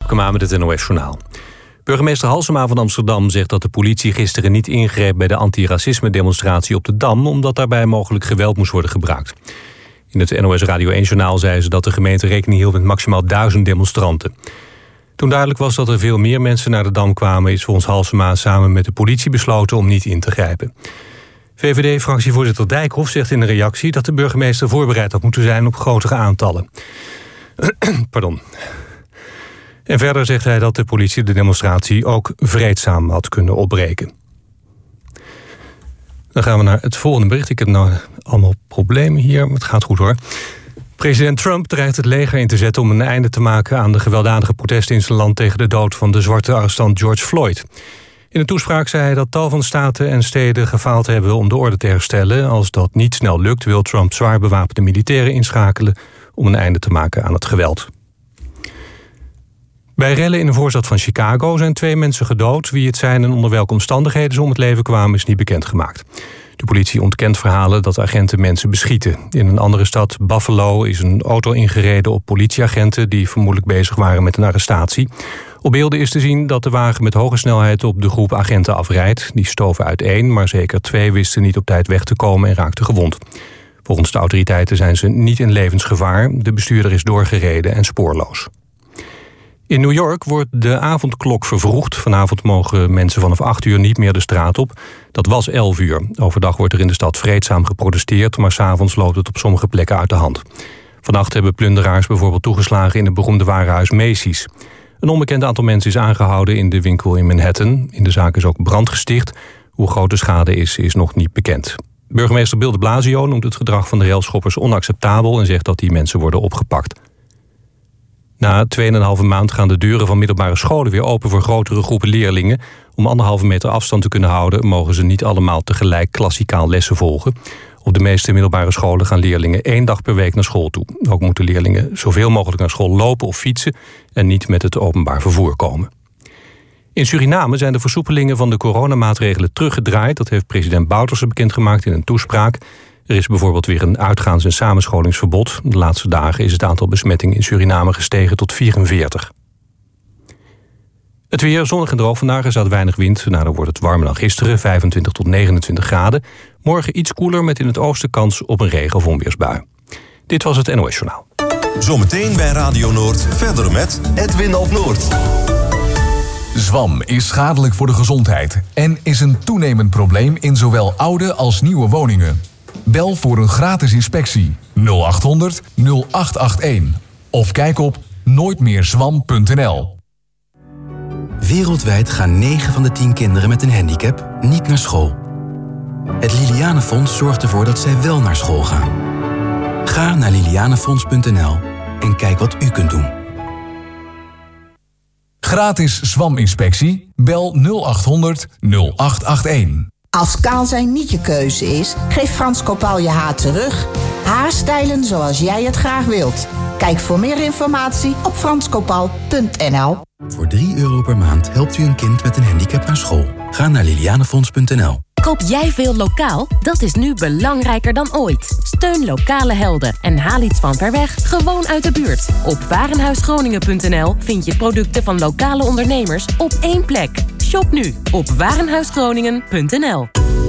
Tjepkema met het NOS-journaal. Burgemeester Halsema van Amsterdam zegt dat de politie gisteren niet ingreep bij de antiracisme-demonstratie op de Dam, omdat daarbij mogelijk geweld moest worden gebruikt. In het NOS Radio 1-journaal zei ze dat de gemeente rekening hield met maximaal 1000 demonstranten. Toen duidelijk was dat er veel meer mensen naar de Dam kwamen, is volgens Halsema samen met de politie besloten om niet in te grijpen. VVD-fractievoorzitter Dijkhoff zegt in een reactie dat de burgemeester voorbereid had moeten zijn op grotere aantallen. Pardon. En verder zegt hij dat de politie de demonstratie ook vreedzaam had kunnen opbreken. Dan gaan we naar het volgende bericht. Ik heb nou allemaal problemen hier, maar het gaat goed hoor. President Trump dreigt het leger in te zetten om een einde te maken aan de gewelddadige protesten in zijn land tegen de dood van de zwarte arrestant George Floyd. In een toespraak zei hij dat tal van staten en steden gefaald hebben om de orde te herstellen. Als dat niet snel lukt, wil Trump zwaar bewapende militairen inschakelen om een einde te maken aan het geweld. Bij rellen in een voorstad van Chicago zijn 2 mensen gedood. Wie het zijn en onder welke omstandigheden ze om het leven kwamen is niet bekendgemaakt. De politie ontkent verhalen dat agenten mensen beschieten. In een andere stad, Buffalo, is een auto ingereden op politieagenten die vermoedelijk bezig waren met een arrestatie. Op beelden is te zien dat de wagen met hoge snelheid op de groep agenten afrijdt. Die stoven uiteen, maar zeker 2 wisten niet op tijd weg te komen en raakten gewond. Volgens de autoriteiten zijn ze niet in levensgevaar. De bestuurder is doorgereden en spoorloos. In New York wordt de avondklok vervroegd. Vanavond mogen mensen vanaf 8 uur niet meer de straat op. Dat was 11 uur. Overdag wordt er in de stad vreedzaam geprotesteerd, maar 's avonds loopt het op sommige plekken uit de hand. Vannacht hebben plunderaars bijvoorbeeld toegeslagen in het beroemde warenhuis Macy's. Een onbekend aantal mensen is aangehouden in de winkel in Manhattan. In de zaak is ook brand gesticht. Hoe groot de schade is nog niet bekend. Burgemeester Bill de Blasio noemt het gedrag van de railschoppers onacceptabel en zegt dat die mensen worden opgepakt. Na 2,5 maand gaan de deuren van middelbare scholen weer open voor grotere groepen leerlingen. Om 1,5 meter afstand te kunnen houden, mogen ze niet allemaal tegelijk klassikaal lessen volgen. Op de meeste middelbare scholen gaan leerlingen 1 dag per week naar school toe. Ook moeten leerlingen zoveel mogelijk naar school lopen of fietsen en niet met het openbaar vervoer komen. In Suriname zijn de versoepelingen van de coronamaatregelen teruggedraaid. Dat heeft president Bouterse bekendgemaakt in een toespraak. Er is bijvoorbeeld weer een uitgaans- en samenscholingsverbod. De laatste dagen is het aantal besmettingen in Suriname gestegen tot 44. Het weer zonnig en droog vandaag, er staat weinig wind. Nou, dan wordt het warmer dan gisteren, 25 tot 29 graden. Morgen iets koeler met in het oosten kans op een regen- of onweersbui. Dit was het NOS Journaal. Zometeen bij Radio Noord verder met Edwin op Noord. Zwam is schadelijk voor de gezondheid en is een toenemend probleem in zowel oude als nieuwe woningen. Bel voor een gratis inspectie 0800 0881 of kijk op nooitmeerzwam.nl. Wereldwijd gaan 9 van de 10 kinderen met een handicap niet naar school. Het Lilianenfonds zorgt ervoor dat zij wel naar school gaan. Ga naar lilianenfonds.nl en kijk wat u kunt doen. Gratis zwaminspectie? Bel 0800 0881. Als kaal zijn niet je keuze is, geef Frans Kopal je haar terug. Haarstijlen zoals jij het graag wilt. Kijk voor meer informatie op franskopal.nl. Voor €3 per maand helpt u een kind met een handicap naar school. Ga naar lilianenfonds.nl. Koop jij veel lokaal? Dat is nu belangrijker dan ooit. Steun lokale helden en haal iets van ver weg gewoon uit de buurt. Op warenhuisgroningen.nl vind je producten van lokale ondernemers op één plek. Shop nu op warenhuisgroningen.nl.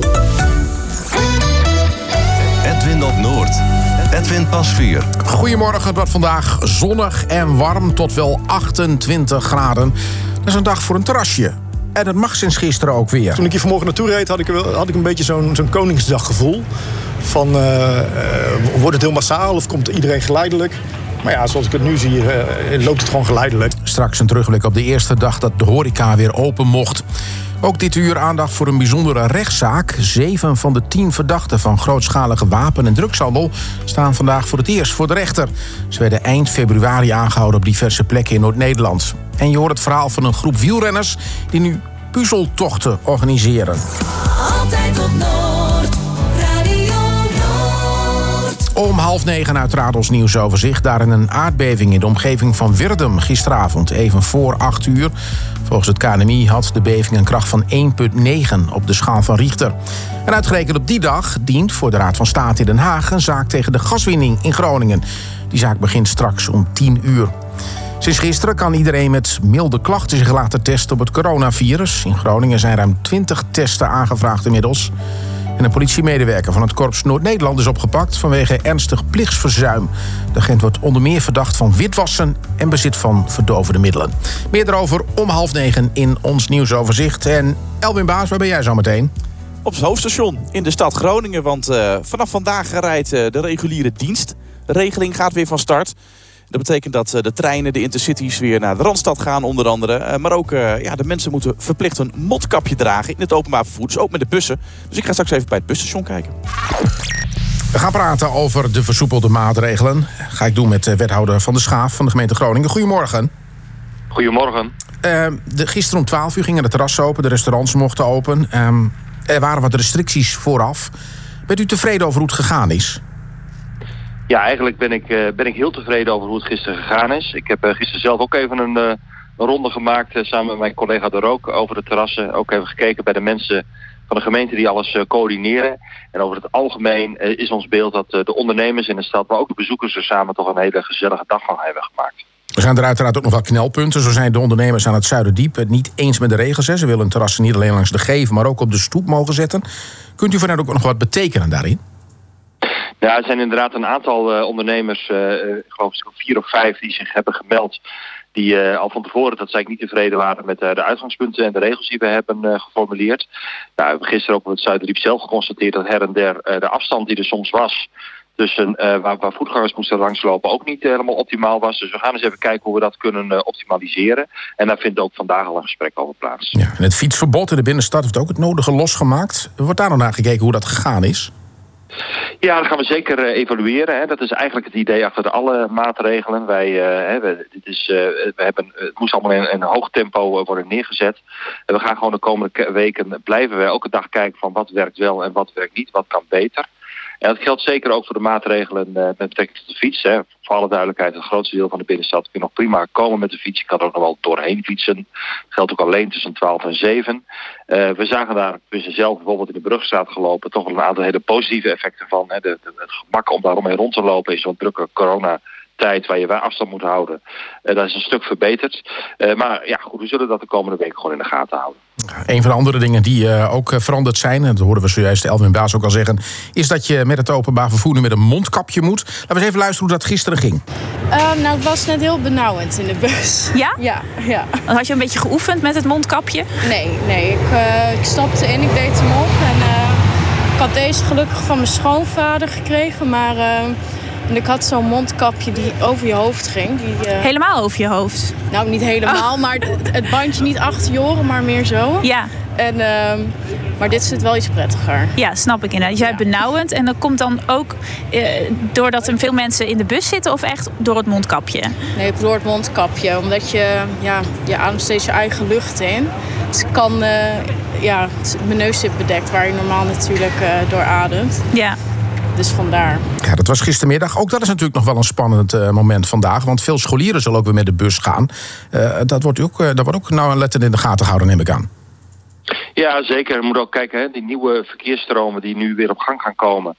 Edwin op Noord. Edwin Pasveer. Goedemorgen, het wordt vandaag zonnig en warm tot wel 28 graden. Dat is een dag voor een terrasje. En dat mag sinds gisteren ook weer. Toen ik hier vanmorgen naartoe reed, had ik een beetje zo'n Koningsdaggevoel. Van, wordt het heel massaal of komt iedereen geleidelijk? Maar ja, zoals ik het nu zie, loopt het gewoon geleidelijk. Straks een terugblik op de eerste dag dat de horeca weer open mocht. Ook dit uur aandacht voor een bijzondere rechtszaak. 7 van de 10 verdachten van grootschalige wapen- en drugshandel staan vandaag voor het eerst voor de rechter. Ze werden eind februari aangehouden op diverse plekken in Noord-Nederland. En je hoort het verhaal van een groep wielrenners die nu puzzeltochten organiseren. Altijd op Noord, Radio Noord. Om 8:30 uiteraard ons nieuwsoverzicht. Daarin een aardbeving in de omgeving van Wirdum gisteravond, even voor 8 uur. Volgens het KNMI had de beving een kracht van 1,9 op de schaal van Richter. En uitgerekend op die dag dient voor de Raad van State in Den Haag een zaak tegen de gaswinning in Groningen. Die zaak begint straks om 10 uur. Sinds gisteren kan iedereen met milde klachten zich laten testen op het coronavirus. In Groningen zijn ruim 20 testen aangevraagd inmiddels. En een politiemedewerker van het Korps Noord-Nederland is opgepakt vanwege ernstig plichtsverzuim. De agent wordt onder meer verdacht van witwassen en bezit van verdovende middelen. Meer daarover om 8:30 in ons nieuwsoverzicht. En Elwin Baas, waar ben jij zo meteen? Op het hoofdstation in de stad Groningen. Want vanaf vandaag rijdt de reguliere dienstregeling gaat weer van start. Dat betekent dat de treinen, de intercities weer naar de Randstad gaan onder andere. Maar ook de mensen moeten verplicht een mondkapje dragen in het openbaar vervoer. Dus ook met de bussen. Dus ik ga straks even bij het busstation kijken. We gaan praten over de versoepelde maatregelen. Ga ik doen met wethouder Van der Schaaf van de gemeente Groningen. Goedemorgen. Goedemorgen. Gisteren om 12 uur gingen de terrassen open, de restaurants mochten open. Er waren wat restricties vooraf. Bent u tevreden over hoe het gegaan is? Ja, eigenlijk ben ik heel tevreden over hoe het gisteren gegaan is. Ik heb gisteren zelf ook even een ronde gemaakt samen met mijn collega De Rook over de terrassen. Ook even gekeken bij de mensen van de gemeente die alles coördineren. En over het algemeen is ons beeld dat de ondernemers in de stad, maar ook de bezoekers er samen toch een hele gezellige dag van hebben gemaakt. Er zijn er uiteraard ook nog wel knelpunten. Zo zijn de ondernemers aan het Zuiderdiep het niet eens met de regels. Ze willen hun terrassen niet alleen langs de Geven, maar ook op de stoep mogen zetten. Kunt u voor hen ook nog wat betekenen daarin? Ja, er zijn inderdaad een aantal ondernemers, ik geloof 4 of 5, die zich hebben gemeld. Die al van tevoren, dat zei ik, niet tevreden waren met de uitgangspunten en de regels die we hebben geformuleerd. Nou, we hebben gisteren ook op het Zuiderdiep zelf geconstateerd dat her en der de afstand die er soms was tussen waar voetgangers moesten langslopen ook niet helemaal optimaal was. Dus we gaan eens even kijken hoe we dat kunnen optimaliseren. En daar vindt ook vandaag al een gesprek over plaats. Ja, en het fietsverbod in de binnenstad heeft ook het nodige losgemaakt. Wordt daar nog naar gekeken hoe dat gegaan is? Ja, dat gaan we zeker evalueren. Hè. Dat is eigenlijk het idee achter alle maatregelen. Het moest allemaal in een hoog tempo worden neergezet. En we gaan gewoon de komende weken blijven we elke dag kijken van wat werkt wel en wat werkt niet, wat kan beter. En dat geldt zeker ook voor de maatregelen met betrekking tot de fiets. Hè. Voor alle duidelijkheid, het grootste deel van de binnenstad kun je nog prima komen met de fiets. Je kan er ook nog wel doorheen fietsen. Dat geldt ook alleen tussen 12 en 7. We zagen daar, we zijn zelf bijvoorbeeld in de Brugstraat gelopen, toch wel een aantal hele positieve effecten van. Hè. Het gemak om daaromheen rond te lopen is zo'n drukke coronatijd waar je afstand moet houden. Dat is een stuk verbeterd. Maar ja, goed, we zullen dat de komende week gewoon in de gaten houden. Een van de andere dingen die ook veranderd zijn, en dat hoorden we zojuist Elwin Baas ook al zeggen, is dat je met het openbaar vervoer nu met een mondkapje moet. Laten we eens even luisteren hoe dat gisteren ging. Nou, het was net heel benauwend in de bus. Ja? Ja. Had je een beetje geoefend met het mondkapje? Nee. Ik stapte in, ik deed hem op. En ik had deze gelukkig van mijn schoonvader gekregen, maar ik had zo'n mondkapje die over je hoofd ging. Helemaal over je hoofd? Nou, niet helemaal, maar het bandje niet achter je oren, maar meer zo. Ja. Maar dit zit wel iets prettiger. Ja, snap ik inderdaad. Jij bent benauwend en dat komt dan ook doordat er veel mensen in de bus zitten of echt door het mondkapje? Nee, door het mondkapje. Omdat je ademt steeds je eigen lucht in. Dus mijn neus zit bedekt waar je normaal natuurlijk door ademt. Ja. Dus vandaar. Ja, dat was gistermiddag. Ook dat is natuurlijk nog wel een spannend moment vandaag. Want veel scholieren zullen ook weer met de bus gaan. Dat wordt ook nou letten in de gaten gehouden, neem ik aan. Ja, zeker. Je moet ook kijken, hè, die nieuwe verkeersstromen die nu weer op gang gaan komen.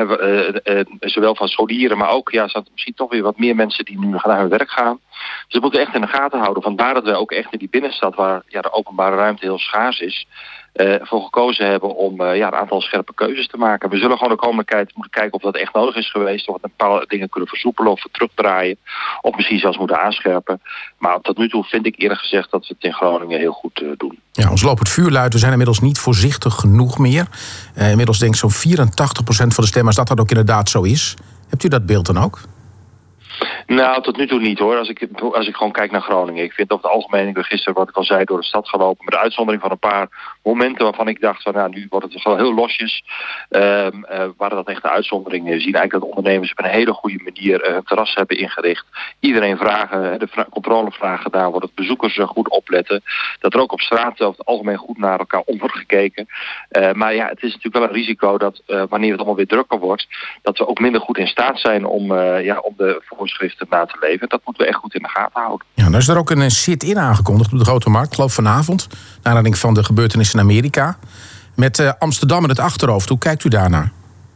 Zowel van scholieren, maar ook zijn misschien toch weer wat meer mensen die nu naar hun werk gaan. Dus dat moeten we echt in de gaten houden. Vandaar dat we ook echt in die binnenstad, waar de openbare ruimte heel schaars is, voor gekozen hebben om een aantal scherpe keuzes te maken. We zullen gewoon de komende tijd moeten kijken of dat echt nodig is geweest. Of we bepaalde dingen kunnen versoepelen of terugdraaien. Of misschien zelfs moeten aanscherpen. Maar tot nu toe vind ik eerlijk gezegd dat we het in Groningen heel goed doen. Ja, ons loopt het vuur luidt. We zijn inmiddels niet voorzichtig genoeg meer. Inmiddels denk ik zo'n 84% van de stemmers dat ook inderdaad zo is. Hebt u dat beeld dan ook? Nou, tot nu toe niet hoor. Als ik gewoon kijk naar Groningen. Ik vind over het algemeen, ik ben gisteren, wat ik al zei, door de stad gelopen. Met de uitzondering van een paar momenten waarvan ik dacht van nu wordt het gewoon heel losjes. Waren dat echt de uitzonderingen. We zien eigenlijk dat ondernemers op een hele goede manier hun terras hebben ingericht. Iedereen de controlevragen gedaan wordt. Dat bezoekers goed opletten. Dat er ook op straat over het algemeen goed naar elkaar om wordt gekeken. Maar ja, het is natuurlijk wel een risico dat wanneer het allemaal weer drukker wordt, dat we ook minder goed in staat zijn om de voorschriften na te leven. Dat moeten we echt goed in de gaten houden. Ja, nou is er ook een sit-in aangekondigd op de Grote Markt, geloof vanavond. Naar aanleiding van de gebeurtenissen in Amerika. Met Amsterdam in het achterhoofd. Hoe kijkt u daarnaar?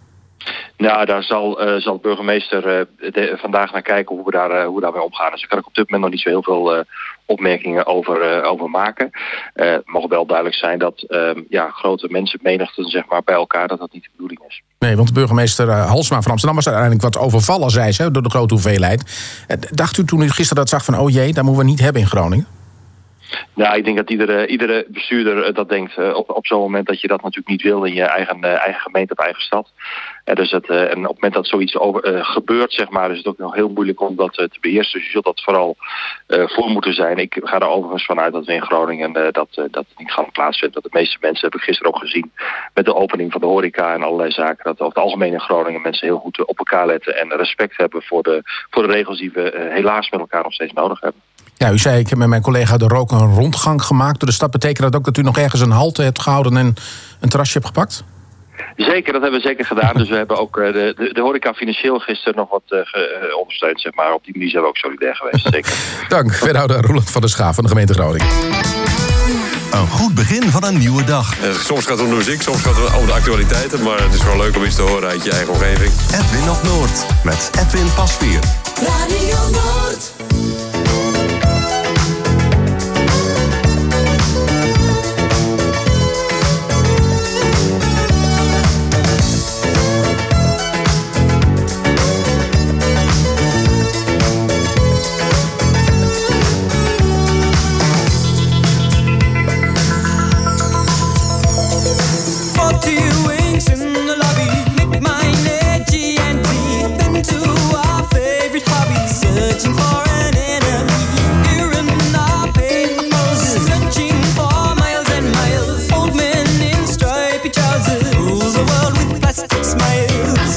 Nou, daar zal de burgemeester vandaag naar kijken hoe we daarmee omgaan. Dus daar kan ik op dit moment nog niet zo heel veel opmerkingen over maken. Het mag wel duidelijk zijn dat grote mensenmenigten zeg maar, bij elkaar, dat niet de bedoeling is. Nee, want burgemeester Halsema van Amsterdam was uiteindelijk wat overvallen, zei ze, door de grote hoeveelheid. Dacht u toen u gisteren dat zag van, oh jee, dat moeten we niet hebben in Groningen? Nou, ik denk dat iedere bestuurder dat denkt op zo'n moment dat je dat natuurlijk niet wil in je eigen gemeente of eigen stad. En op het moment dat zoiets gebeurt, zeg maar, is het ook nog heel moeilijk om dat te beheersen. Dus je zult dat vooral voor moeten zijn. Ik ga er overigens vanuit dat we in Groningen dat het niet gaan plaatsvinden. Dat de meeste mensen, heb ik gisteren ook gezien, met de opening van de horeca en allerlei zaken, dat over het algemeen in Groningen mensen heel goed op elkaar letten en respect hebben voor de regels die we helaas met elkaar nog steeds nodig hebben. Ja, u zei, ik heb met mijn collega de Rook een rondgang gemaakt door de stad. Betekent dat ook dat u nog ergens een halte hebt gehouden en een terrasje hebt gepakt? Zeker, dat hebben we zeker gedaan. Dus we hebben ook de horeca financieel gisteren nog wat ondersteund, zeg maar. Op die manier zijn we ook solidair geweest, zeker. Dank, wethouder Roeland van der Schaaf van de gemeente Groningen. Een goed begin van een nieuwe dag. Soms gaat het om de muziek, soms gaat het om de actualiteiten. Maar het is gewoon leuk om iets te horen uit je eigen omgeving. Edwin op Noord, met Edwin Pasveer. Radio Noord. Searching for an enemy. Here in our paper poses, searching for miles and miles. Old men in stripy trousers rules the world with plastic smiles.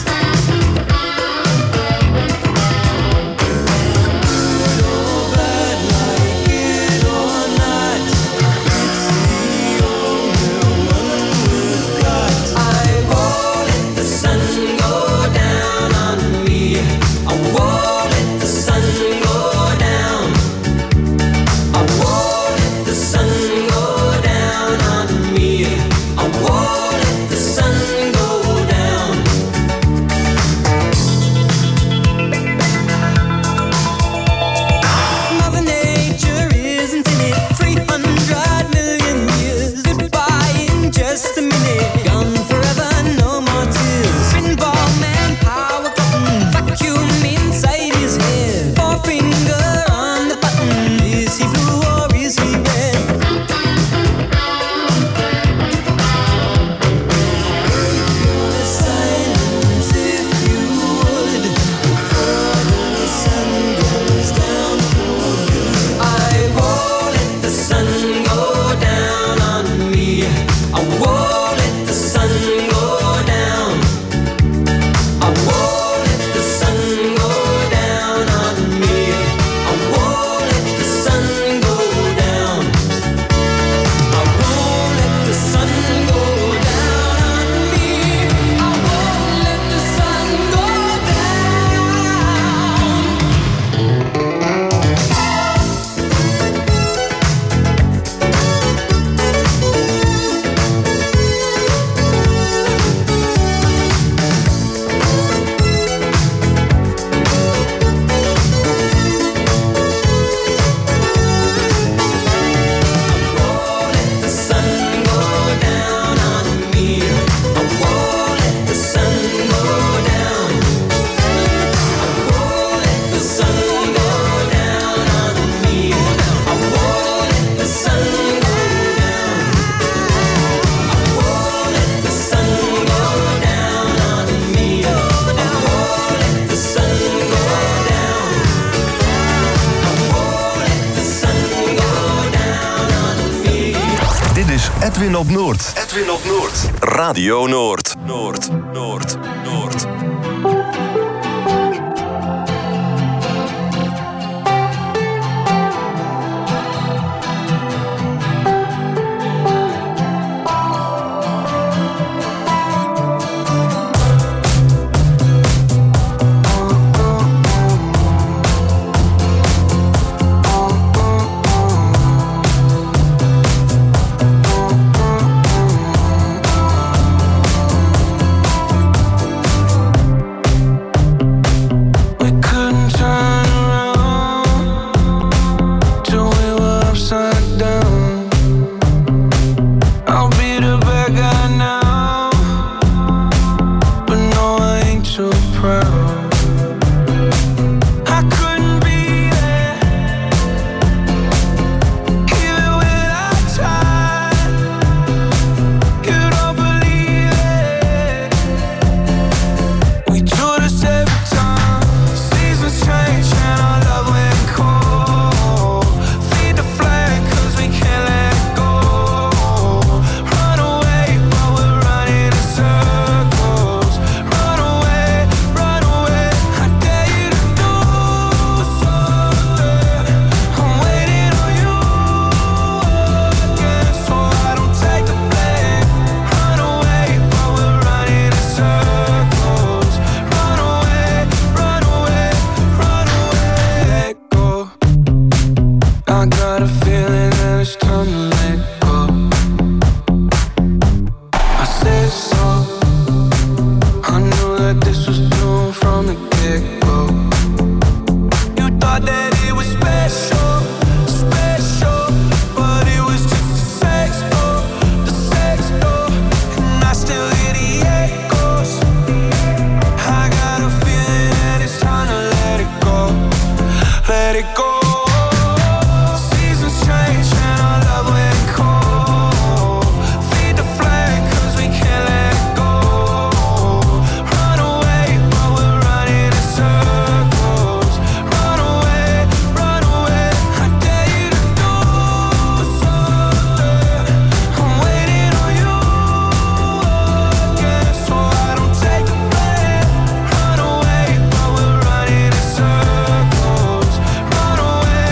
Good or bad, like it or not, it's the only one we've got. I won't let the sun go down on me. I won't let the sun go down. I won't let the sun go down on me. I won't let the sun go down. Mother Nature isn't in it. 300 million years. Goodbye in just a minute. Gone forever, no more tears. Pinball man, power button, vacuum inside his head. Forefinger on the button. Is he blue or is he red? Break your silence if you would, before the sun goes down for good. I won't let the sun go down on me. I won't let the sun go down. I won't let the sun go down on me. I won't let the sun go down. I won't let the sun go down on me. I won't let the sun go Dit is Edwin op Noord. Edwin op Noord. Radio Noord. Noord, Noord, Noord. it's time to let go. I said so. I knew that this was doomed from the get-go. You thought that it was special, special, but it was just the sex door, and I still hear the echoes. I got a feeling that it's time to let it go, let it go. Seasons change and our love went cold. Feed the flag 'cause we can't let it go. Run away, but we're running in circles. Run away, I dare you to do something. I'm waiting on you again, so I don't take the blame. Run away, but we're running in circles. Run away,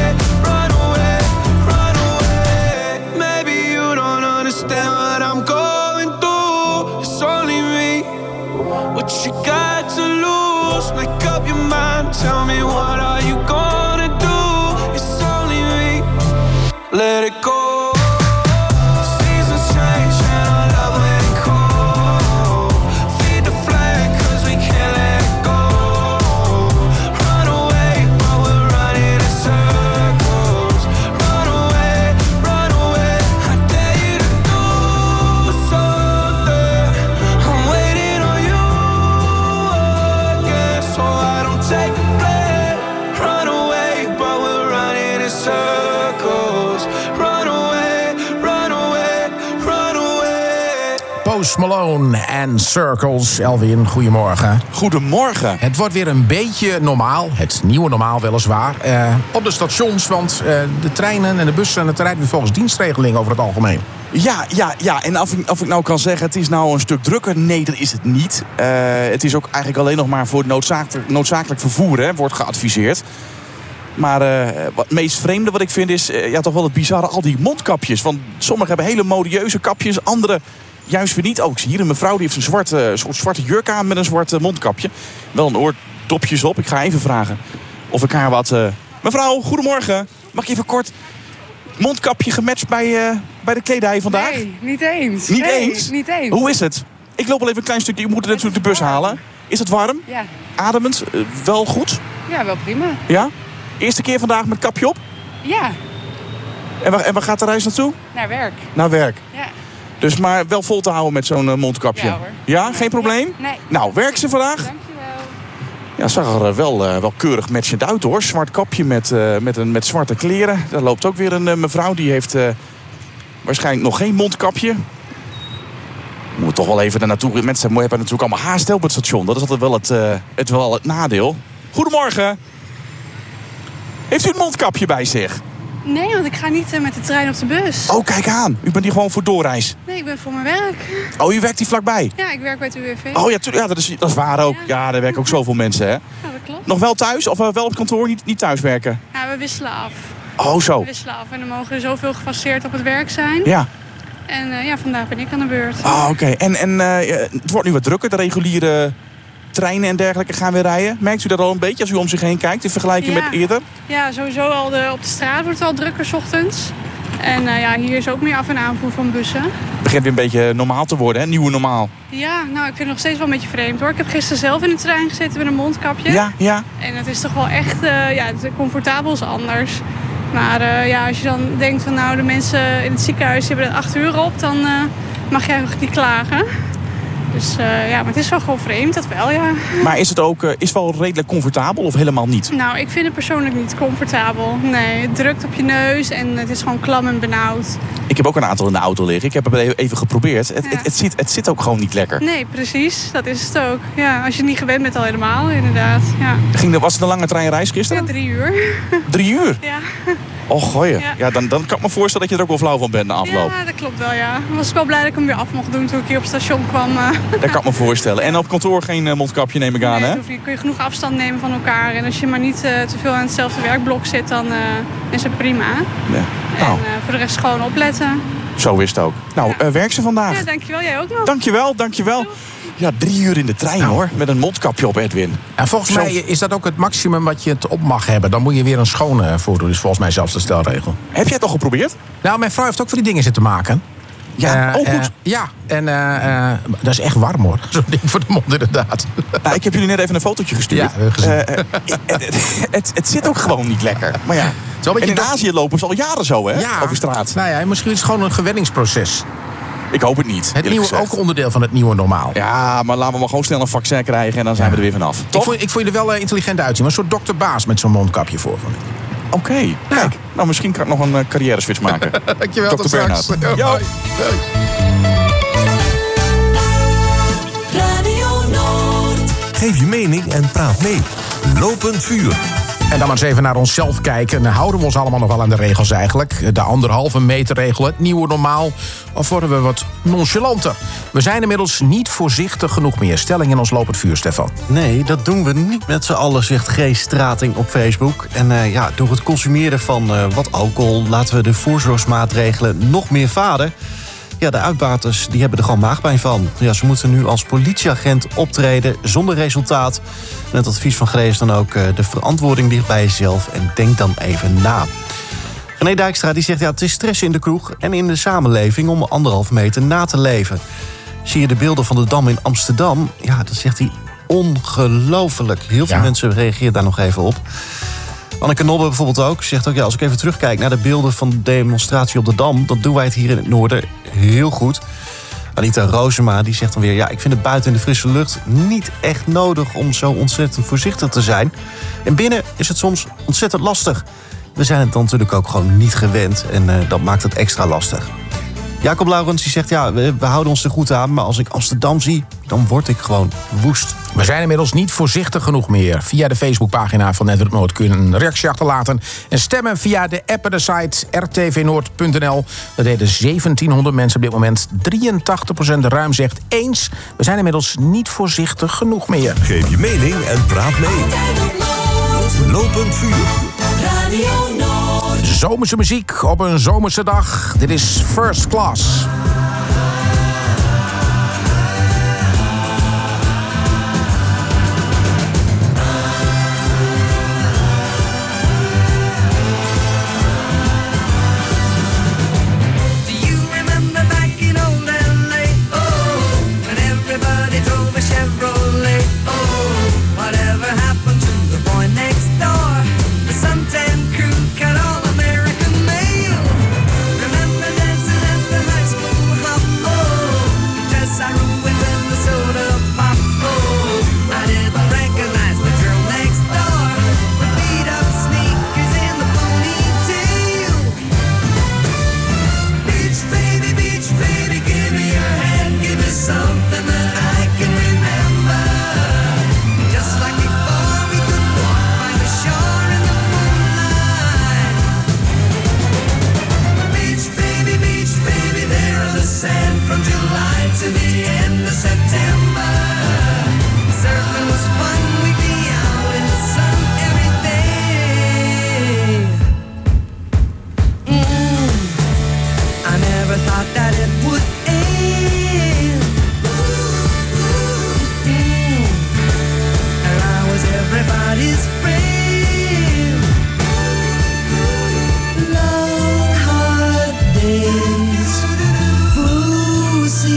maybe you don't understand what I'm going through. It's only me. What you got to lose? Make up your mind. Tell me, what are you gonna do? It's only me. Let it go. Seasons change and our love went cold. Feed the flag 'cause we can't let it go. Run away, but we're running in circles. Run away, I dare you to do something. I'm waiting on you again, so I don't take the blame. Run away, but we're running in circles. Run away, Post Malone en Circles. Elwin, goedemorgen. Goedemorgen. Het wordt weer een beetje normaal. Het nieuwe normaal weliswaar. Op de stations, want de treinen en de bussen... het rijdt weer volgens dienstregeling over het algemeen. Ja. En of ik nou kan zeggen, het is nou een stuk drukker. Nee, dat is het niet. Het is ook eigenlijk alleen nog maar voor noodzakelijk vervoer, hè, wordt geadviseerd. Maar het meest vreemde wat ik vind is toch wel het bizarre, al die mondkapjes. Want sommigen hebben hele modieuze kapjes, andere juist weer niet. Ook hier een mevrouw die heeft een soort zwarte jurk aan met een zwart mondkapje. Wel een oordopjes op. Ik ga even vragen of ik haar wat... Mevrouw, goedemorgen. Mag ik even kort mondkapje gematcht bij de kledij vandaag? Nee, niet eens. Niet Nee, eens? niet eens. Hoe is het? Ik loop al even een klein stukje. U moet natuurlijk de bus halen. Is het warm? Ja. Ademend? Wel goed? Ja, wel prima. Ja? Eerste keer vandaag met kapje op? Ja, En waar gaat de reis naartoe? naar werk. Naar werk. Ja. Dus maar wel vol te houden met zo'n mondkapje. Ja, hoor. Ja, geen probleem? Nee. Nou, werkt ze vandaag? Dankjewel. Ja, zag er wel keurig matchend uit hoor. Zwart kapje met zwarte kleren. Daar loopt ook weer een mevrouw. Die heeft waarschijnlijk nog geen mondkapje. Moet toch wel even daar naartoe. Mensen hebben natuurlijk allemaal haast op het station. Dat is altijd wel het nadeel. Goedemorgen. Heeft u een mondkapje bij zich? Nee, want ik ga niet met de trein of de bus. Oh, kijk aan. U bent hier gewoon voor doorreis. Nee, ik ben voor mijn werk. Oh, u werkt hier vlakbij? Ja, ik werk bij het UWV. Oh ja, dat is waar ook. Ja, daar werken ook zoveel mensen, hè? Ja, dat klopt. Nog wel thuis of wel op kantoor, niet thuis werken? Ja, we wisselen af. Oh, zo. We wisselen af en er mogen er zoveel gefaseerd op het werk zijn. Ja. En vandaag ben ik aan de beurt. Oh, oké. En het wordt nu wat drukker. De reguliere treinen en dergelijke gaan weer rijden. Merkt u dat al een beetje als u om zich heen kijkt in vergelijking met eerder? Ja, sowieso al op de straat wordt het al drukker 's ochtends. En hier is ook meer af- en aanvoer van bussen. Het begint weer een beetje normaal te worden, hè? Nieuwe normaal. Ja, nou, ik vind het nog steeds wel een beetje vreemd hoor. Ik heb gisteren zelf in de trein gezeten met een mondkapje. Ja. En het is toch wel echt, het comfortabel is anders. Maar als je dan denkt van nou, de mensen in het ziekenhuis hebben er 8 uur op, dan mag je eigenlijk niet klagen. Dus maar het is wel gewoon vreemd, dat wel, ja. Maar is het ook wel redelijk comfortabel of helemaal niet? Nou, ik vind het persoonlijk niet comfortabel. Nee, het drukt op je neus en het is gewoon klam en benauwd. Ik heb ook een aantal in de auto liggen. Ik heb het even geprobeerd. Het zit ook gewoon niet lekker. Nee, precies. Dat is het ook. Ja, als je het niet gewend bent al helemaal, inderdaad. Ja. Was het een lange treinreis gisteren? Ja, 3 uur. 3 uur? Ja. Och, goeie. Ja, dan kan ik me voorstellen dat je er ook wel flauw van bent na afloop. Ja, dat klopt wel, ja. Ik was wel blij dat ik hem weer af mocht doen toen ik hier op het station kwam. Dat kan ik me voorstellen. En op kantoor geen mondkapje neem ik aan, hè? Nee, kun je genoeg afstand nemen van elkaar. En als je maar niet te veel aan hetzelfde werkblok zit, dan is het prima. Ja. Nou. En voor de rest gewoon opletten. Zo is het ook. Nou, werk ze vandaag. Ja, dankjewel. Jij ook nog. Dankjewel. Ja, 3 uur in de trein hoor, met een mondkapje op, Edwin. En volgens mij is dat ook het maximum wat je het op mag hebben. Dan moet je weer een schone voordoen, is volgens mij zelfs de stelregel. Heb jij het al geprobeerd? Nou, mijn vrouw heeft ook van die dingen zitten maken. Ja, goed. Ja, en dat is echt warm hoor. Zo'n ding voor de mond inderdaad. Nou, ik heb jullie net even een fotootje gestuurd. Ja, gezien. Het zit ook gewoon niet lekker. Maar ja, en in Azië lopen ze al jaren zo, hè? Ja, over straat. Nou ja, misschien is het gewoon een gewenningsproces. Ik hoop het niet. Het nieuwe ook onderdeel van het nieuwe normaal. Ja, maar laten we maar gewoon snel een vaccin krijgen en dan zijn we er weer vanaf. Ik vond je er wel intelligent uitzien. Maar een soort Dr. Baas met zo'n mondkapje voor. Oké, kijk. Nou, misschien kan ik nog een carrière-switch maken. Dankjewel, tot straks. Jo. Radio Noord. Geef je mening en praat mee. Lopend vuur. En dan maar eens even naar onszelf kijken. Houden we ons allemaal nog wel aan de regels eigenlijk? De 1,5 meter regel, het nieuwe normaal? Of worden we wat nonchalanter? We zijn inmiddels niet voorzichtig genoeg meer. Stelling in ons lopend vuur, Stefan. Nee, dat doen we niet met z'n allen, zegt G. Strating op Facebook. En door het consumeren van wat alcohol laten we de voorzorgsmaatregelen nog meer vaden. Ja, de uitbaters die hebben er gewoon maagpijn van. Ja, ze moeten nu als politieagent optreden zonder resultaat. En het advies van G is dan ook de verantwoording ligt bij jezelf en denk dan even na. René Dijkstra die zegt, het is stress in de kroeg en in de samenleving om 1,5 meter na te leven. Zie je de beelden van de Dam in Amsterdam? Ja, dat zegt hij ongelooflijk. Heel veel mensen reageren daar nog even op. Anneke Nobbe bijvoorbeeld ook. Zegt ook, als ik even terugkijk naar de beelden van de demonstratie op de Dam, dan doen wij het hier in het noorden heel goed. Anita Rozema die zegt dan weer, ik vind het buiten in de frisse lucht niet echt nodig om zo ontzettend voorzichtig te zijn. En binnen is het soms ontzettend lastig. We zijn het dan natuurlijk ook gewoon niet gewend en dat maakt het extra lastig. Jacob Laurens die zegt, we houden ons er goed aan, maar als ik Amsterdam zie, dan word ik gewoon woest. We zijn inmiddels niet voorzichtig genoeg meer. Via de Facebookpagina van Netwerk Noord kun je een reactie achterlaten. En stemmen via de app en de site rtvnoord.nl. Dat deden 1700 mensen op dit moment. 83% ruim zegt eens. We zijn inmiddels niet voorzichtig genoeg meer. Geef je mening en praat mee. Lopend vuur. Radio Noord. Zomerse muziek op een zomerse dag. Dit is First Class. Long hard days, blue sea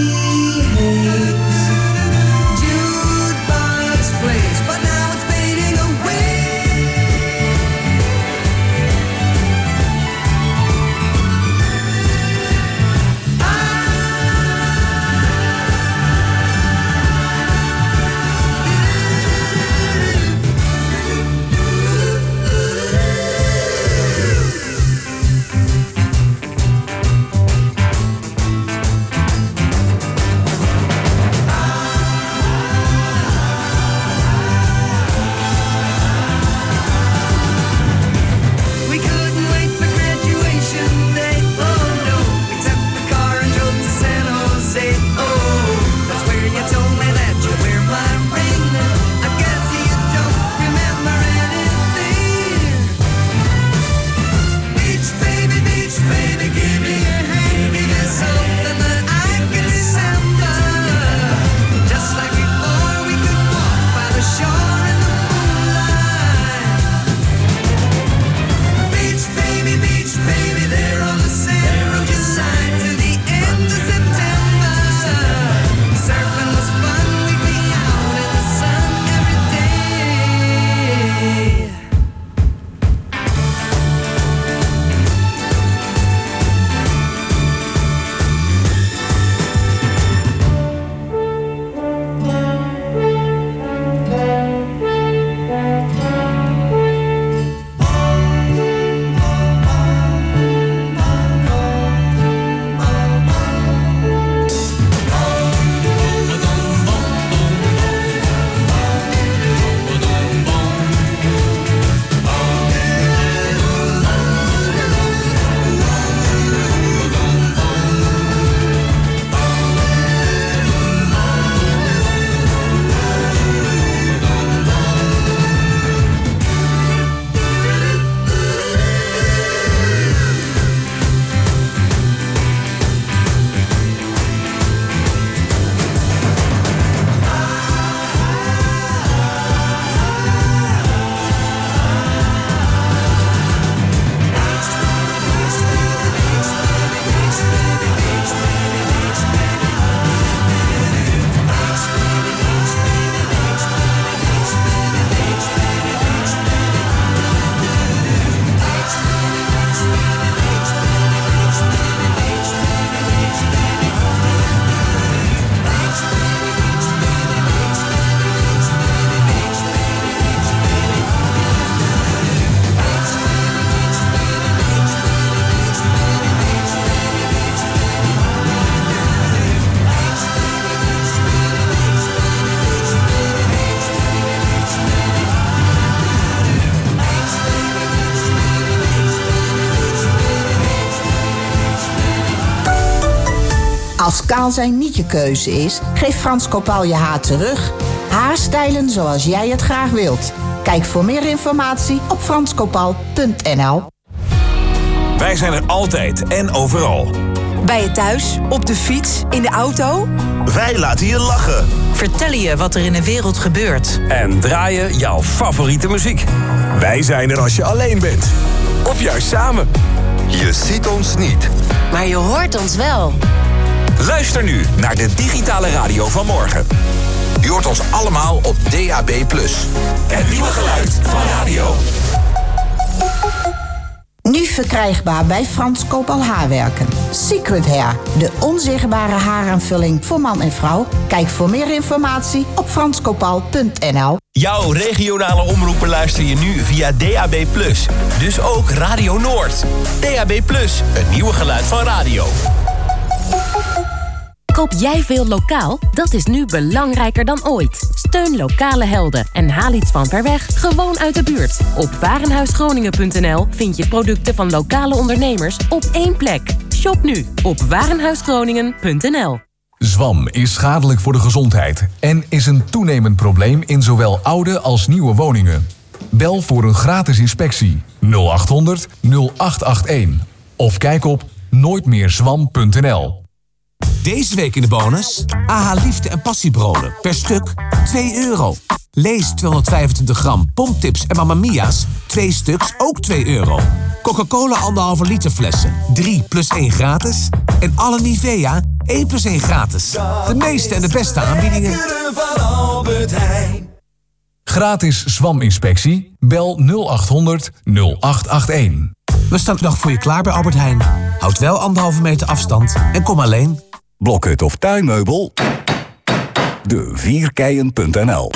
Als kaal zijn niet je keuze is, geef Frans Kopal je haar terug. Haarstijlen zoals jij het graag wilt. Kijk voor meer informatie op franskopal.nl. Wij zijn er altijd en overal. Bij je thuis, op de fiets, in de auto. Wij laten je lachen. Vertellen je wat er in de wereld gebeurt. En draaien jouw favoriete muziek. Wij zijn er als je alleen bent. Of juist samen. Je ziet ons niet. Maar je hoort ons wel. Luister nu naar de digitale radio van morgen. Je hoort ons allemaal op DAB+. Het nieuwe geluid van radio. Nu verkrijgbaar bij Frans Kopal Haarwerken. Secret Hair, de onzichtbare haaraanvulling voor man en vrouw. Kijk voor meer informatie op franskopal.nl. Jouw regionale omroepen luister je nu via DAB+. Dus ook Radio Noord. DAB+, het nieuwe geluid van radio. Koop jij veel lokaal? Dat is nu belangrijker dan ooit. Steun lokale helden en haal iets van ver weg gewoon uit de buurt. Op warenhuisgroningen.nl vind je producten van lokale ondernemers op één plek. Shop nu op warenhuisgroningen.nl. Zwam is schadelijk voor de gezondheid en is een toenemend probleem in zowel oude als nieuwe woningen. Bel voor een gratis inspectie 0800 0881 of kijk op nooitmeerzwam.nl. Deze week in de bonus. AH Liefde en Passiebroden. Per stuk €2. Lees 225 gram Pomtips en Mamma Mia's. 2 stuks, ook €2. Coca-Cola 1,5 liter flessen. 3 + 1 gratis. En alle Nivea 1 + 1 gratis. De meeste en de beste aanbiedingen. Gratis zwaminspectie? Bel 0800 0881. We staan nog voor je klaar bij Albert Heijn. Houd wel 1,5 meter afstand en kom alleen. Blokhut of tuinmeubel? De4keien.nl.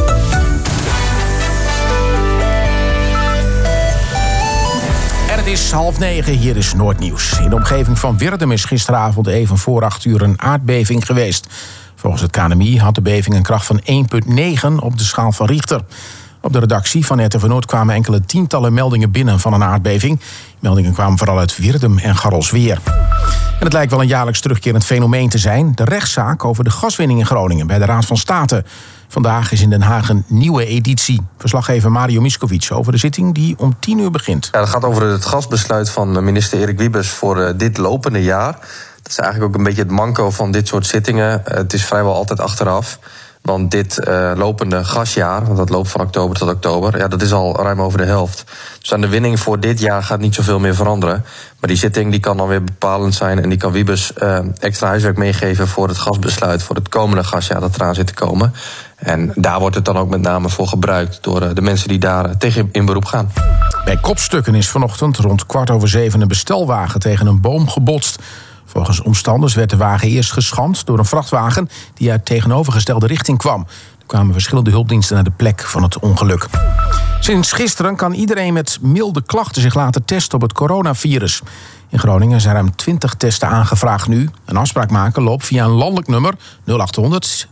En het is 8:30, hier is Noordnieuws. In de omgeving van Wirdum is gisteravond even voor 8 uur een aardbeving geweest. Volgens het KNMI had de beving een kracht van 1,9 op de schaal van Richter. Op de redactie van RTV Noord kwamen enkele tientallen meldingen binnen van een aardbeving. Meldingen kwamen vooral uit Wirdum en Garrelsweer. En het lijkt wel een jaarlijks terugkerend fenomeen te zijn. De rechtszaak over de gaswinning in Groningen bij de Raad van State. Vandaag is in Den Haag een nieuwe editie. Verslaggever Mario Miskovic over de zitting die om 10 uur begint. Ja, het gaat over het gasbesluit van minister Erik Wiebes voor dit lopende jaar. Dat is eigenlijk ook een beetje het manco van dit soort zittingen. Het is vrijwel altijd achteraf. Want dit lopende gasjaar, want dat loopt van oktober tot oktober, ja, dat is al ruim over de helft. Dus aan de winning voor dit jaar gaat niet zoveel meer veranderen. Maar die zitting die kan dan weer bepalend zijn en die kan Wiebes extra huiswerk meegeven voor het gasbesluit voor het komende gasjaar dat eraan zit te komen. En daar wordt het dan ook met name voor gebruikt door de mensen die daar tegen in beroep gaan. Bij Kopstukken is vanochtend rond 6:15 een bestelwagen tegen een boom gebotst. Volgens omstanders werd de wagen eerst geschampt door een vrachtwagen die uit tegenovergestelde richting kwam. Er kwamen verschillende hulpdiensten naar de plek van het ongeluk. Sinds gisteren kan iedereen met milde klachten zich laten testen op het coronavirus. In Groningen zijn ruim 20 testen aangevraagd nu. Een afspraak maken loopt via een landelijk nummer 0800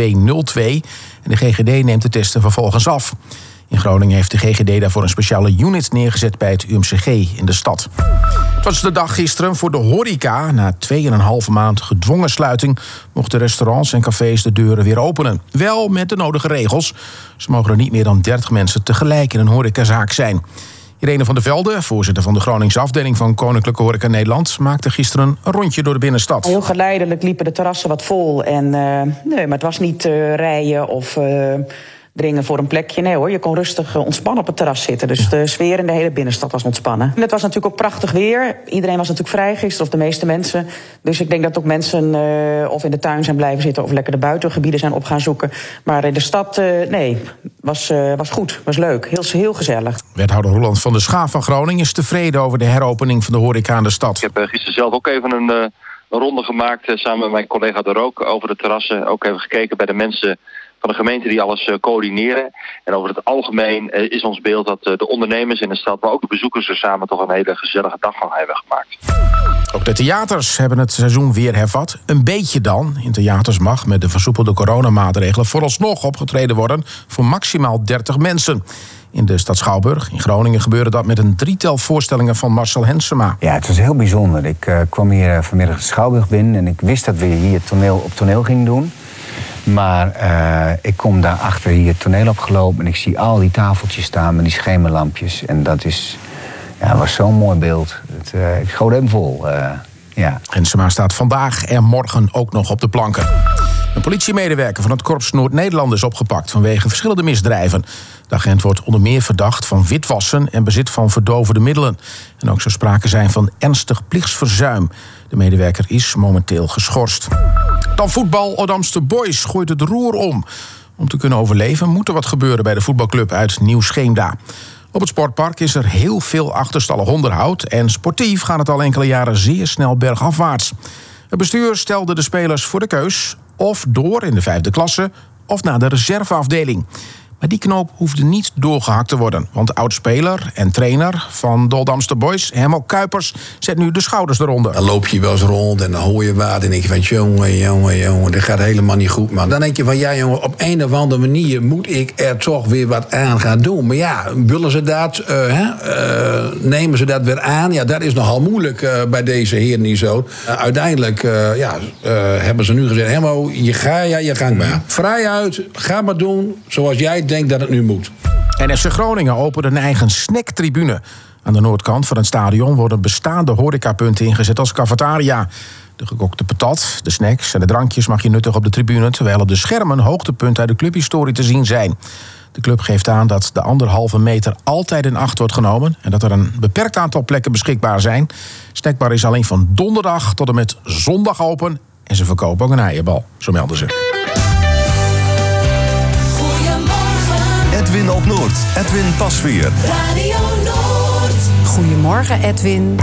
1202 en de GGD neemt de testen vervolgens af. In Groningen heeft de GGD daarvoor een speciale unit neergezet bij het UMCG in de stad. Het was de dag gisteren voor de horeca. Na 2,5 maand gedwongen sluiting mochten restaurants en cafés de deuren weer openen. Wel met de nodige regels. Ze mogen er niet meer dan 30 mensen tegelijk in een horecazaak zijn. Irene van der Velde, voorzitter van de Groningse afdeling van Koninklijke Horeca Nederland, maakte gisteren een rondje door de binnenstad. Heel geleidelijk liepen de terrassen wat vol. En nee, maar het was niet rijden of dringen voor een plekje. Nee hoor, je kon rustig ontspannen op het terras zitten. Dus de sfeer in de hele binnenstad was ontspannen. En het was natuurlijk ook prachtig weer. Iedereen was natuurlijk vrij gisteren, of de meeste mensen. Dus ik denk dat ook mensen of in de tuin zijn blijven zitten of lekker de buitengebieden zijn op gaan zoeken. Maar in de stad, nee, was goed, was leuk. Heel gezellig. Wethouder Roland van der Schaaf van Groningen is tevreden over de heropening van de horeca in de stad. Ik heb gisteren zelf ook even een ronde gemaakt samen met mijn collega De Rook over de terrassen. Ook even gekeken bij de mensen van de gemeente die alles coördineren. En over het algemeen is ons beeld dat de ondernemers in de stad, maar ook de bezoekers er samen toch een hele gezellige dag van hebben gemaakt. Ook de theaters hebben het seizoen weer hervat. Een beetje dan. In theaters mag met de versoepelde coronamaatregelen vooralsnog opgetreden worden voor maximaal 30 mensen. in de stad Schouwburg. In Groningen gebeurde dat met een 3-tel voorstellingen van Marcel Hensema. Ja, het was heel bijzonder. Ik kwam hier vanmiddag de Schouwburg binnen en ik wist dat we hier toneel gingen doen. Maar ik kom daarachter hier het toneel opgelopen en ik zie al die tafeltjes staan met die schemerlampjes. En dat was zo'n mooi beeld. Ik schoot hem vol. Ja. Hensema staat vandaag en morgen ook nog op de planken. Een politiemedewerker van het Korps Noord-Nederland is opgepakt vanwege verschillende misdrijven. De agent wordt onder meer verdacht van witwassen en bezit van verdovende middelen. En ook zou sprake zijn van ernstig plichtsverzuim. De medewerker is momenteel geschorst. Dan voetbal. Oldamster Boys gooit het roer om. Om te kunnen overleven moet er wat gebeuren bij de voetbalclub uit Nieuw-Scheemda. Op het sportpark is er heel veel achterstallig onderhoud en sportief gaat het al enkele jaren zeer snel bergafwaarts. Het bestuur stelde de spelers voor de keus of door in de 5e klasse of naar de reserveafdeling. Maar die knoop hoefde niet doorgehakt te worden. Want de oud-speler en trainer van de Oldamster Boys, Herman Kuipers, zet nu de schouders eronder. Dan loop je wel eens rond en dan hoor je wat en denk je van jongen, dat gaat helemaal niet goed, man. Dan denk je van ja jongen, op een of andere manier moet ik er toch weer wat aan gaan doen. Maar ja, willen ze dat, nemen ze dat weer aan? Ja, dat is nogal moeilijk bij deze heren niet zo. Uiteindelijk hebben ze nu gezegd, Hermo, je gang maar. Vrij uit, ga maar doen zoals jij denkt dat het nu moet. En FC Groningen opent een eigen snacktribune. Aan de noordkant van het stadion worden bestaande horecapunten ingezet als cafetaria. De gekokte patat, de snacks en de drankjes mag je nuttig op de tribune, terwijl op de schermen hoogtepunten uit de clubhistorie te zien zijn. De club geeft aan dat de 1,5 meter altijd in acht wordt genomen en dat er een beperkt aantal plekken beschikbaar zijn. Snackbar is alleen van donderdag tot en met zondag open en ze verkopen ook een eierbal, zo melden ze. Edwin op Noord. Edwin Pasveer. Radio Noord. Goedemorgen, Edwin.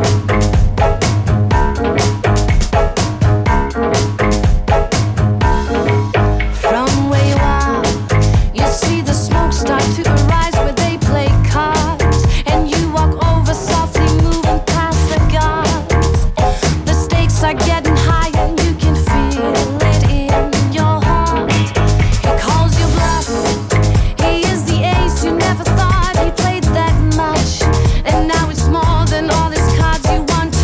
From where you are, you see the smoke start to arise where they play cards. And you walk over softly, moving past the guards. The stakes are getting higher, you can feel it in your heart. He calls you bluff. You never thought he played that much, and now it's more than all his cards you want to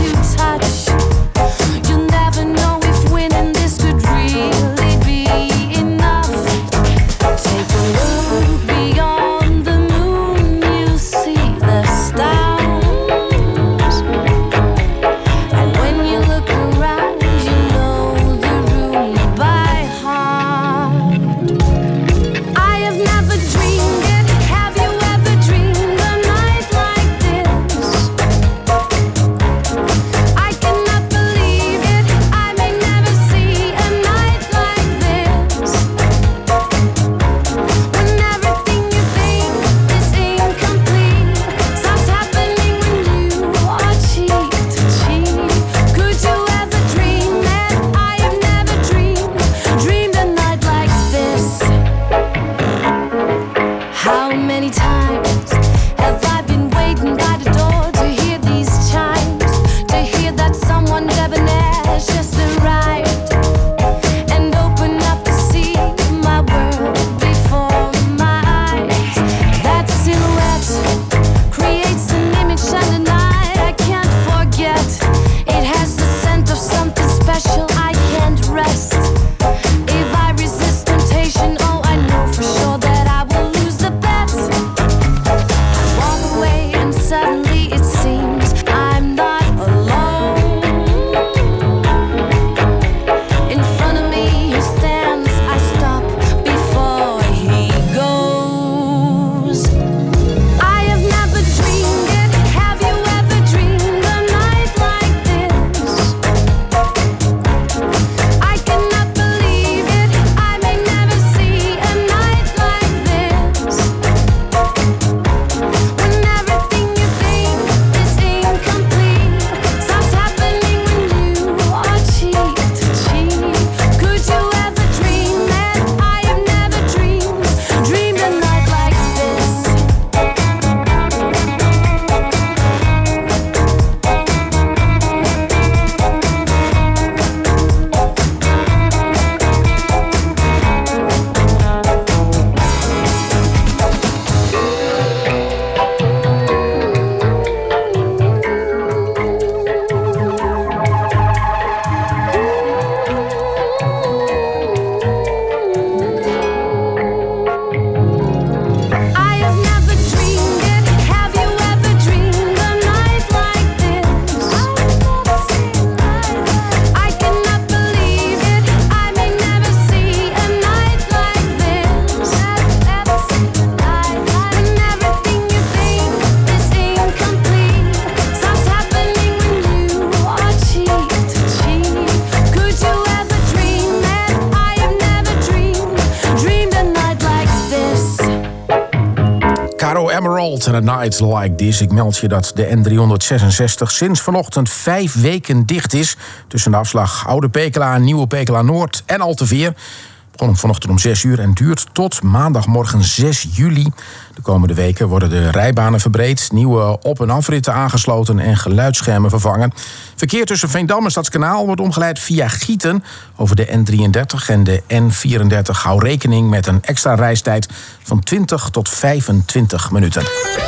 World and a Night Like This. Ik meld je dat de N366 sinds vanochtend 5 weken dicht is. Tussen de afslag Oude Pekela, Nieuwe Pekela Noord en Alteveer. Begon vanochtend om 6 uur en duurt tot maandagmorgen 6 juli. De komende weken worden de rijbanen verbreed, nieuwe op- en afritten aangesloten en geluidsschermen vervangen. Verkeer tussen Veendam en Stadskanaal wordt omgeleid via Gieten over de N33 en de N34. Hou rekening met een extra reistijd van 20 tot 25 minuten.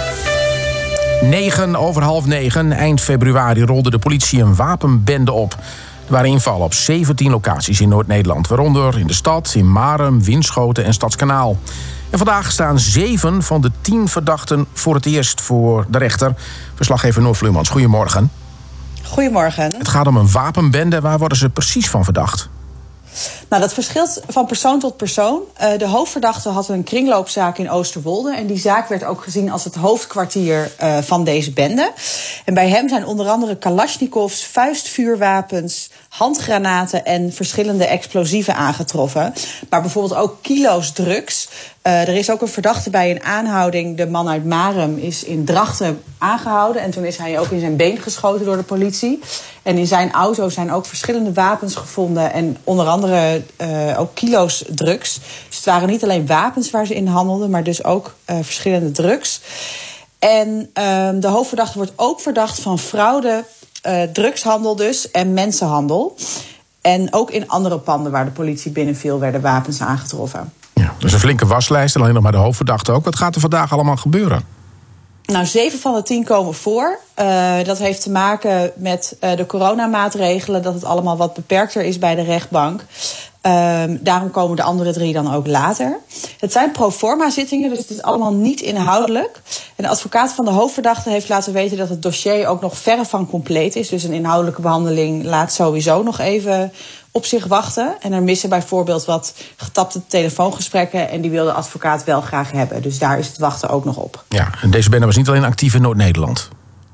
9:09, eind februari rolde de politie een wapenbende op. Er waren invallen op 17 locaties in Noord-Nederland, waaronder in de stad, in Marum, Winschoten en Stadskanaal. En vandaag staan 7 van de 10 verdachten voor het eerst voor de rechter. Verslaggever Noor Vleumans, goedemorgen. Goedemorgen. Het gaat om een wapenbende. Waar worden ze precies van verdacht? Nou, dat verschilt van persoon tot persoon. De hoofdverdachte had een kringloopzaak in Oosterwolde. En die zaak werd ook gezien als het hoofdkwartier van deze bende. En bij hem zijn onder andere kalasjnikovs, vuistvuurwapens, handgranaten en verschillende explosieven aangetroffen. Maar bijvoorbeeld ook kilo's drugs. Er is ook een verdachte bij een aanhouding. De man uit Marum is in Drachten aangehouden. En toen is hij ook in zijn been geschoten door de politie. En in zijn auto zijn ook verschillende wapens gevonden. En onder andere ook kilo's drugs. Dus het waren niet alleen wapens waar ze in handelden, maar dus ook verschillende drugs. En de hoofdverdachte wordt ook verdacht van fraude, drugshandel dus en mensenhandel. En ook in andere panden waar de politie binnenviel werden wapens aangetroffen. Ja, dus een flinke waslijst, alleen nog maar de hoofdverdachte ook. Wat gaat er vandaag allemaal gebeuren? Nou, 7 van de 10 komen voor. Dat heeft te maken met de coronamaatregelen, dat het allemaal wat beperkter is bij de rechtbank. Daarom komen de andere 3 dan ook later. Het zijn proforma zittingen, dus het is allemaal niet inhoudelijk. En de advocaat van de hoofdverdachte heeft laten weten dat het dossier ook nog verre van compleet is. Dus een inhoudelijke behandeling laat sowieso nog even op zich wachten. En er missen bijvoorbeeld wat getapte telefoongesprekken en die wil de advocaat wel graag hebben. Dus daar is het wachten ook nog op. Ja, en deze bende was niet alleen actief in Noord-Nederland.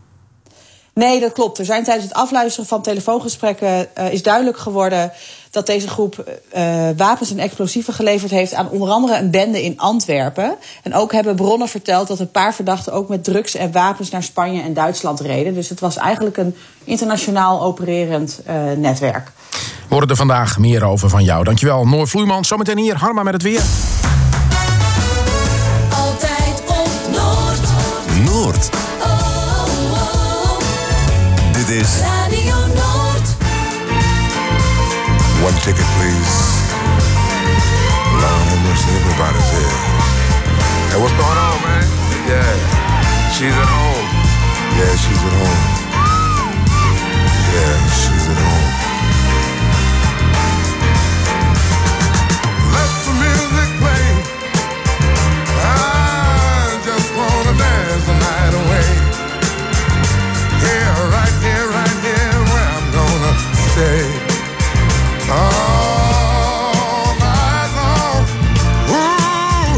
Nee, dat klopt. Er zijn tijdens het afluisteren van telefoongesprekken is duidelijk geworden dat deze groep wapens en explosieven geleverd heeft aan onder andere een bende in Antwerpen. En ook hebben bronnen verteld dat een paar verdachten ook met drugs en wapens naar Spanje en Duitsland reden. Dus het was eigenlijk een internationaal opererend netwerk. We horen er vandaag meer over van jou. Dankjewel, Noor Vloeimans. Zometeen hier, Harma met het weer. Altijd op Noord. Noord. Dit is Radio Noord. One ticket, please. Lord have mercy, everybody's here. Hey, what's going on, man? Yeah, she's at home. Yeah, she's at home. Yeah, she's at home. Let the music play. I just wanna dance the night away. Here, right here, where I'm gonna stay. All night long. Ooh,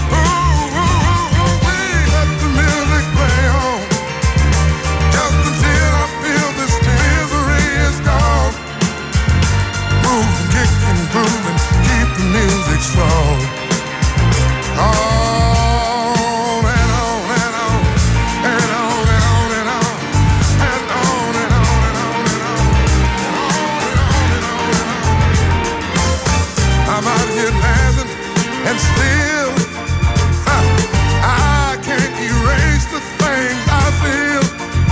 let the music play on. Just until I feel this misery is gone. Move and kick and groove and keep the music strong. On and on and on and on and on and on and on and on and on and on. I'm out here dancing and still I can't erase the things I feel.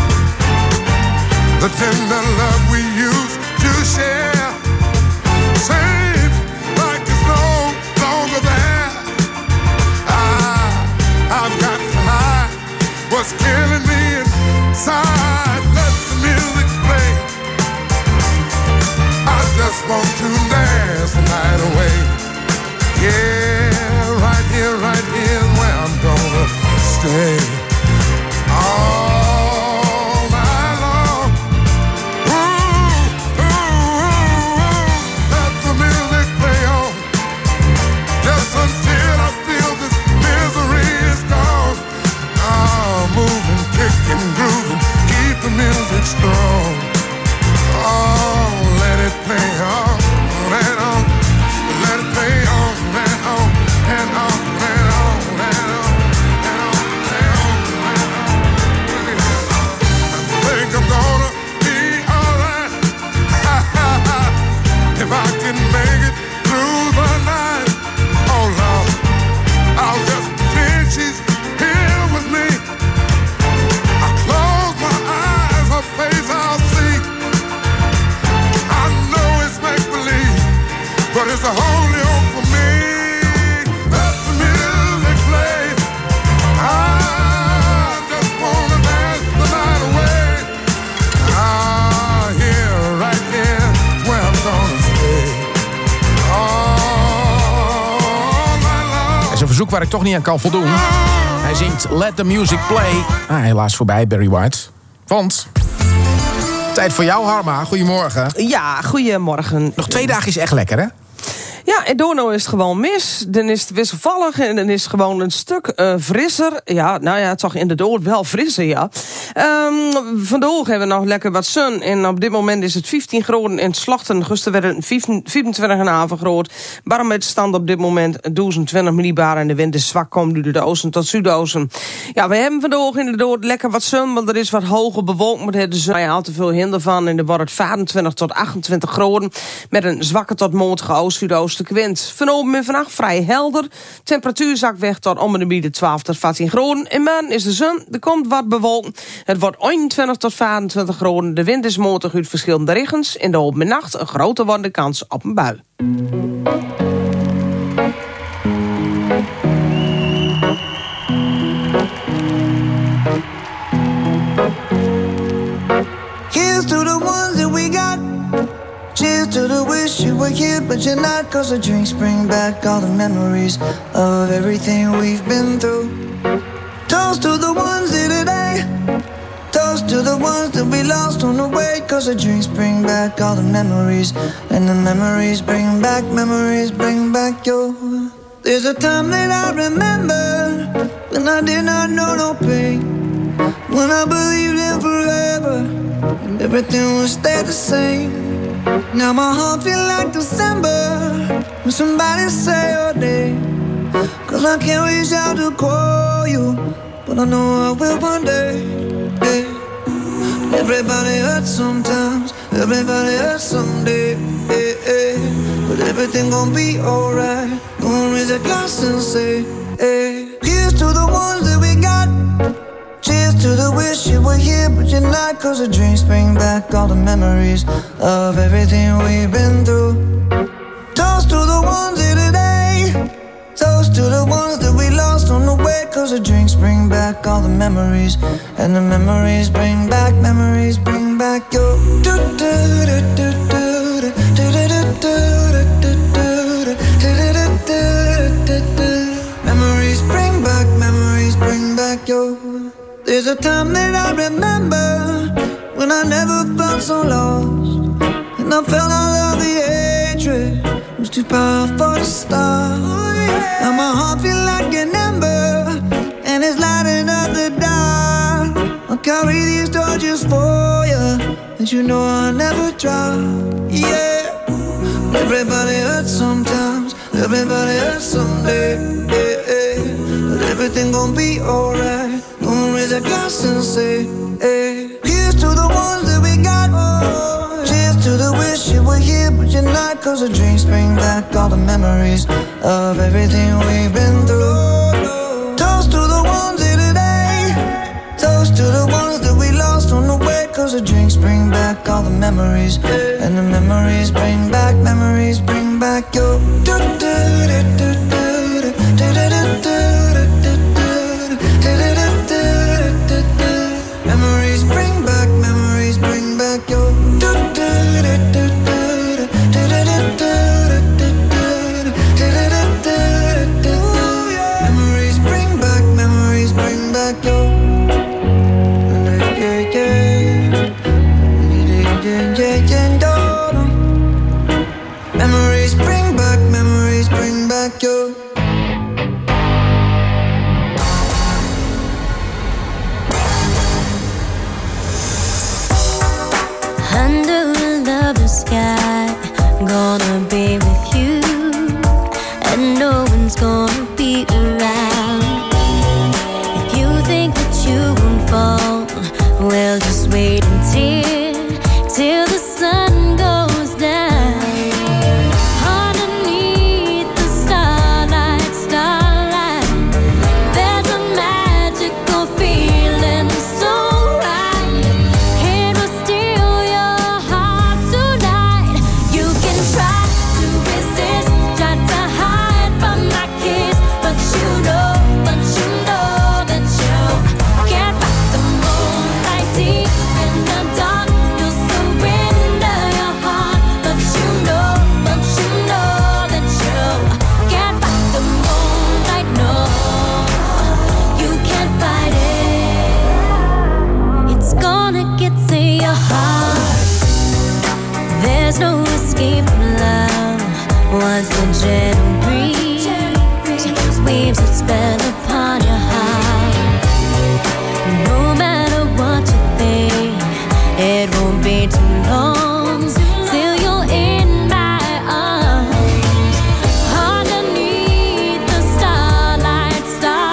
The tender love we used to share seems like it's no longer there. I've got to hide what's killing me inside. Let the music play. I just want to dance the night away. Yeah, right here is where I'm gonna stay. All night long. Ooh, let the music play on. Just until I feel this misery is gone. Moving, kicking, grooving, keep the music strong. Oh, let it play on and on. Let it play on and on and on and on and on and on and on. verzoek waar ik toch niet aan kan voldoen. Hij zingt Let the Music Play. Helaas voorbij, Barry White. Want... tijd voor jou, Harma. Goedemorgen. Ja, goedemorgen. Nog 2 dagen is echt lekker, hè? Ja, in Doorno is het gewoon mis. Dan is het wisselvallig en dan is het gewoon een stuk frisser. Ja, nou ja, het zag inderdaad wel frisser, ja. Vandaag hebben we nog lekker wat zon. En op dit moment is het 15 graden in het Slachten. Gisteren werd het 25,5 graden. Barometerstand op dit moment 1020 millibar. En de wind is zwak, komt nu de oosten tot zuidoosten. Ja, we hebben vandaag inderdaad lekker wat zon. Want er is wat hoge bewolking. Maar er is dus al te veel hinder van. En er wordt het 25 tot 28 graden. Met een zwakke tot matige oost-zuidoosten wind. Vanavond en vannacht vrij helder. Temperatuur zakt weg tot om de 12 tot 14 graden. In maand is de zon, er komt wat bewolking. Het wordt 21 tot 25 graden. De wind is matig uit verschillende regens. In de open nacht een grote wordende kans op een bui. Here's to the ones that we got. Cheers to the wish you were here, but you're not. 'Cause the drinks bring back all the memories of everything we've been through. Toast to the ones here today. Toast to the ones that we lost on the way. 'Cause the drinks bring back all the memories. And the memories bring back your. There's a time that I remember when I did not know no pain. When I believed in forever and everything would stay the same. Now my heart feel like December when somebody say your name. 'Cause I can't reach out to call you, but I know I will one day. Hey. Everybody hurts sometimes, everybody hurts someday. Hey, hey. But everything gon' be alright. Gonna raise a glass and say, hey. Here's to the ones that we got. Cheers to the wish you were here, but you're not. 'Cause the drinks bring back all the memories of everything we've been through. Toast to the ones here today. Toast to the ones that we lost on the way. 'Cause the drinks bring back all the memories. And the memories bring back your. Memories bring back your. There's a time that I remember when I never felt so lost. And I felt all of the hatred was too powerful to stop. Now my heart feel like an ember and it's lighting up the dark. I'll carry these torches for you, and you know I'll never drop. Yeah, everybody hurts sometimes, everybody hurts someday. Yeah, yeah. But everything gon' be alright. Gonna raise a glass and say, hey. Here's to the ones that we got. Cheers to the wish you were here, but you're not. 'Cause the drinks bring back all the memories of everything we've been through. Toast to the ones here today. Toast to the ones that we lost on the way. 'Cause the drinks bring back all the memories. And the memories bring back your. Memories bring back your. Memories bring back your. Memories bring back your. Under a lover's sky, gonna be with you, and no one's gonna be around. If you think that you won't fall, well, just wait until the sun There's no escape from love. Once the gentle breeze weaves its spell upon your heart. No matter what you think, it won't be too long till you're in my arms. Underneath the starlight,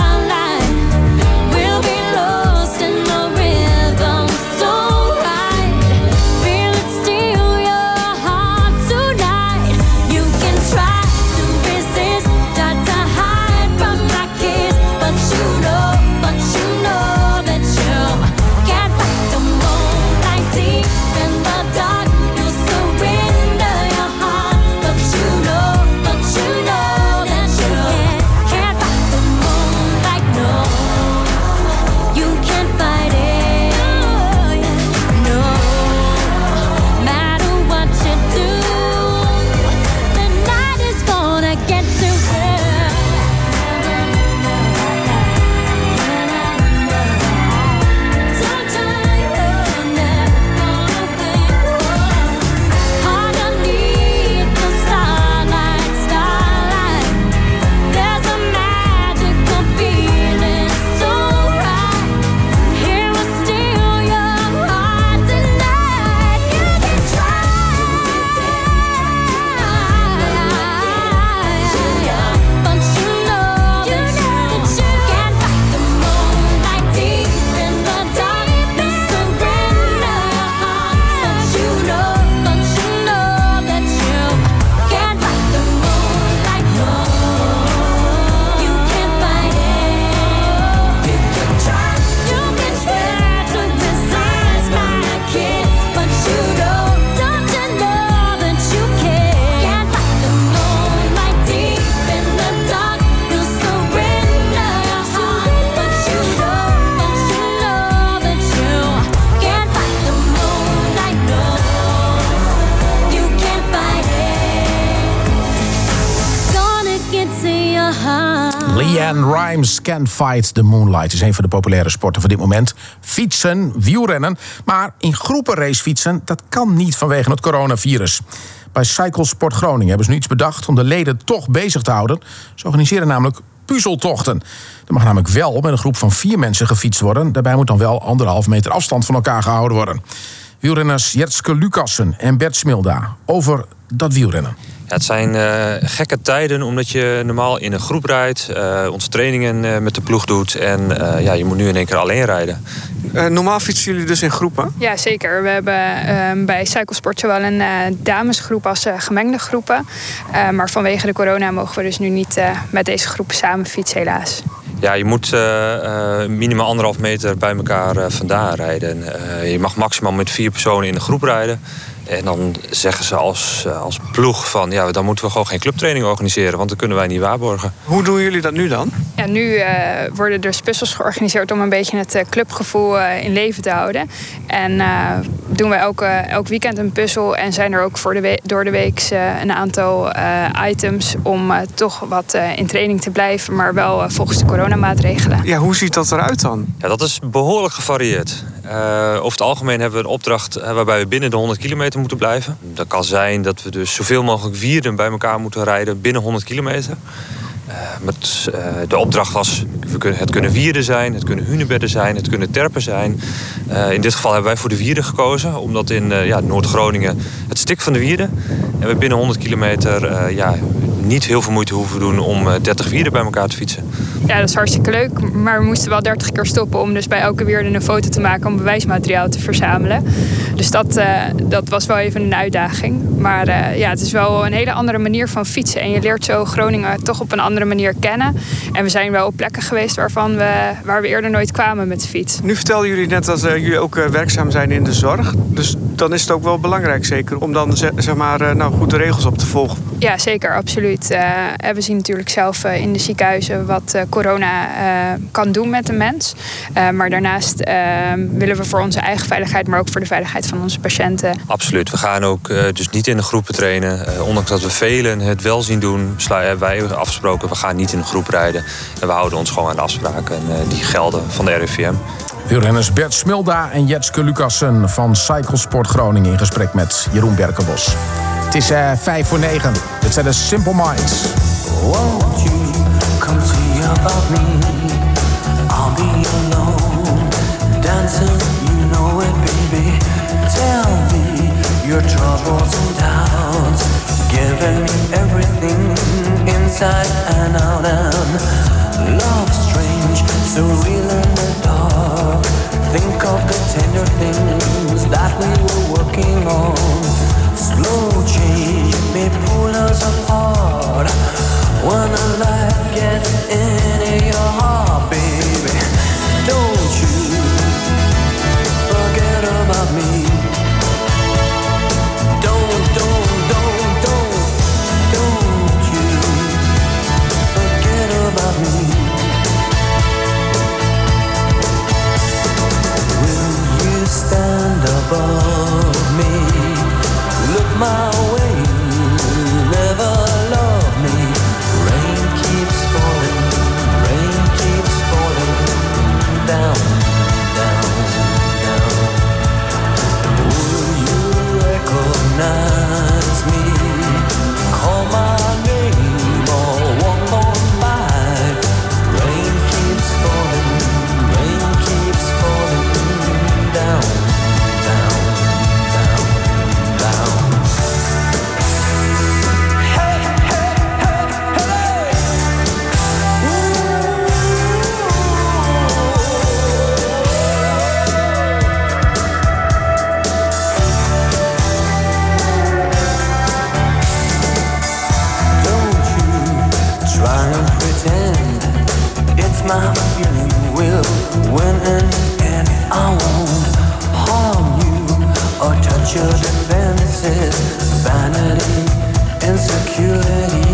we'll be lost in the rhythm so right. Feel it steal your heart tonight. You can try to resist, try to hide from my kiss, but you know that you can't fight the moonlight deep in the dark. You surrender your heart, but you know that you can't fight the moonlight. No, you can't fight it. No, matter what you do, the night is gonna get to her. Underneath the starlight, there's a magical feeling so right. Here will steal your heart tonight. You can try, but you know that you can't fight the moonlight deep in the dark. You surrender your heart, but you know that you can't fight the moonlight. No, you can't fight it. You can try to resist my kiss, but you don't you know that you can't fight the moonlight deep in the dark. You surrender your heart, but you know that you can't fight the moonlight. No, you can't fight it. It's gonna get to your heart. Leanne Rimes, Can't Fight the Moonlight, is een van de populaire sporten van dit moment. Fietsen, wielrennen, maar in groepen racefietsen, dat kan niet vanwege het coronavirus. Bij Cyclesport Groningen hebben ze nu iets bedacht om de leden toch bezig te houden. Ze organiseren namelijk puzzeltochten. Er mag namelijk wel met een groep van 4 mensen gefietst worden. Daarbij moet dan wel 1,5 meter afstand van elkaar gehouden worden. Wielrenners Jetske Lucassen en Bert Smilda over dat wielrennen. Ja, het zijn gekke tijden omdat je normaal in een groep rijdt. Onze trainingen met de ploeg doet. En je moet nu in één keer alleen rijden. Normaal fietsen jullie dus in groepen? Ja, zeker. We hebben bij Cyclesport zowel een damesgroep als gemengde groepen. Maar vanwege de corona mogen we dus nu niet met deze groep samen fietsen, helaas. Ja, je moet minimaal 1,5 meter bij elkaar vandaan rijden. Je mag maximaal met 4 personen in een groep rijden. En dan zeggen ze als ploeg van, ja, dan moeten we gewoon geen clubtraining organiseren, want dat kunnen wij niet waarborgen. Hoe doen jullie dat nu dan? Ja, nu worden dus puzzels georganiseerd om een beetje het clubgevoel in leven te houden. En doen we elk weekend een puzzel en zijn er ook door de week een aantal items om toch wat in training te blijven, maar wel volgens de coronamaatregelen. Ja, hoe ziet dat eruit dan? Ja, dat is behoorlijk gevarieerd. Over het algemeen hebben we een opdracht waarbij we binnen de 100 kilometer moeten blijven. Dat kan zijn dat we dus zoveel mogelijk wierden bij elkaar moeten rijden binnen 100 kilometer. De opdracht was, het kunnen wierden zijn, het kunnen hunebedden zijn, het kunnen terpen zijn. In dit geval hebben wij voor de wierden gekozen, omdat in Noord-Groningen het stikt van de wierden. En we binnen 100 kilometer niet heel veel moeite hoeven doen om 30 wierden bij elkaar te fietsen. Ja, dat is hartstikke leuk, maar we moesten wel 30 keer stoppen om dus bij elke wierde een foto te maken om bewijsmateriaal te verzamelen. Dus dat was wel even een uitdaging. Maar het is wel een hele andere manier van fietsen. En je leert zo Groningen toch op een andere manier kennen. En we zijn wel op plekken geweest waar we eerder nooit kwamen met de fiets. Nu vertelden jullie net dat jullie ook werkzaam zijn in de zorg. Dus dan is het ook wel belangrijk zeker om dan goed de regels op te volgen. Ja, zeker, absoluut. We zien natuurlijk zelf in de ziekenhuizen wat corona kan doen met de mens. Maar daarnaast willen we voor onze eigen veiligheid, maar ook voor de veiligheid van onze patiënten. Absoluut. We gaan ook dus niet in de groepen trainen. Ondanks dat we velen het wel zien doen, hebben wij afgesproken, we gaan niet in een groep rijden. En we houden ons gewoon aan de afspraken die gelden van de RIVM. Wielrenners Bert Smilda en Jetske Lucassen van Cyclesport Groningen in gesprek met Jeroen Berkenbos. Het is 8:55. Dit zijn de Simple Minds. Won't you come see about me? I'll be alone, dancing, you know it, baby. Tell me your troubles and doubts, giving me everything inside and out. And love strange, so real in the dark. Think of the tender things that we were working on. Slow change may pull us apart. When a light gets into your heart, baby, don't you forget about me. Don't you forget about me. Will you stand above me? Look my way, never love me. Rain keeps falling down, down, down. Will you recognize me? Call my name or walk on by. Rain keeps falling down, down, down, down. Try and pretend it's my feeling will win in the end. I won't harm you or touch your defenses. Vanity, insecurity.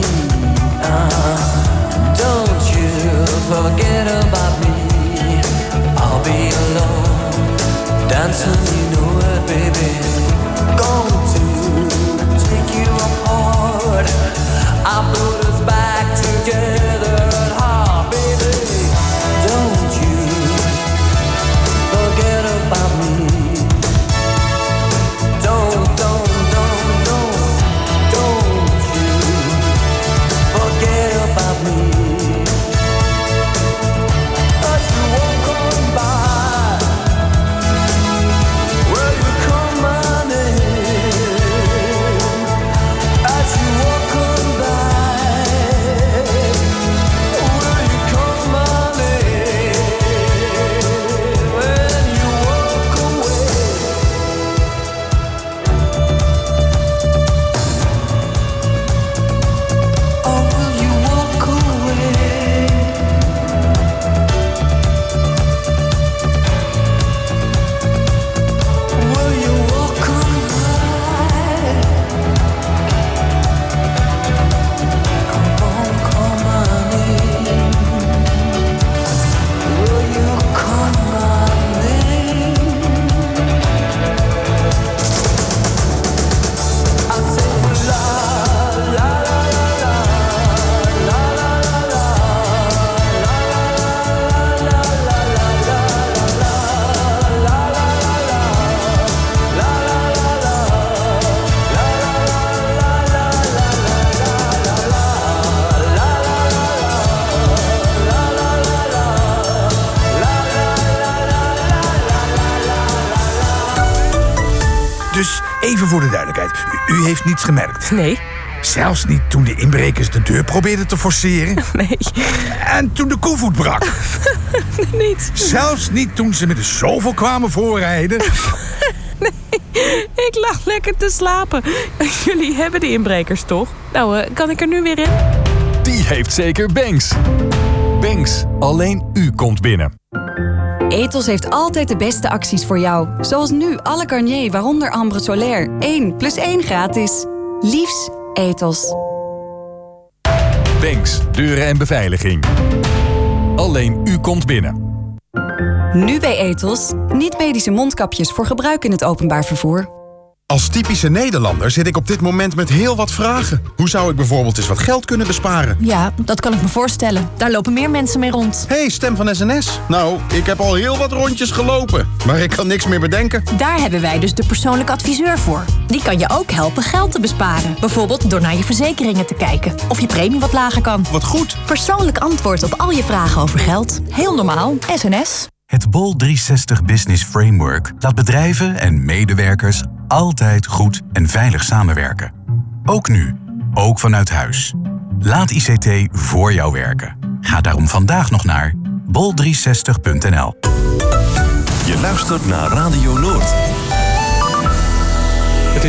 Don't you forget about me. I'll be alone, dancing, you know it, baby. Going to take you apart. I put us back together at heart, baby. Don't you forget about me. Don't you forget about me. As you walk on by, will you call my name? As you walk on by, will you call my name? When you walk away. Oh, will you walk away? Will you walk on by? Come on, call my name. Will you call my name? I say la la la la la la la Dus even voor de duidelijkheid. U heeft niets gemerkt? Nee. Zelfs niet toen de inbrekers de deur probeerden te forceren? Nee. En toen de koevoet brak? Niet. Zelfs niet toen ze met de zoveel kwamen voorrijden? Nee, ik lag lekker te slapen. Jullie hebben de inbrekers toch? Nou, kan ik er nu weer in? Die heeft zeker Banks. Banks, alleen u komt binnen. Ethos heeft altijd de beste acties voor jou. Zoals nu alle Garnier, waaronder Ambre Solaire. 1 + 1 gratis. Liefs, Ethos. Banks, deuren en beveiliging. Alleen u komt binnen. Nu bij Ethos. Niet-medische mondkapjes voor gebruik in het openbaar vervoer. Als typische Nederlander zit ik op dit moment met heel wat vragen. Hoe zou ik bijvoorbeeld eens wat geld kunnen besparen? Ja, dat kan ik me voorstellen. Daar lopen meer mensen mee rond. Hey, Stem van SNS. Nou, ik heb al heel wat rondjes gelopen, maar ik kan niks meer bedenken. Daar hebben wij dus de persoonlijke adviseur voor. Die kan je ook helpen geld te besparen. Bijvoorbeeld door naar je verzekeringen te kijken. Of je premie wat lager kan. Wat goed. Persoonlijk antwoord op al je vragen over geld. Heel normaal. SNS. Het Bol 360 Business Framework laat bedrijven en medewerkers altijd goed en veilig samenwerken. Ook nu, ook vanuit huis. Laat ICT voor jou werken. Ga daarom vandaag nog naar bol360.nl. Je luistert naar Radio Noord.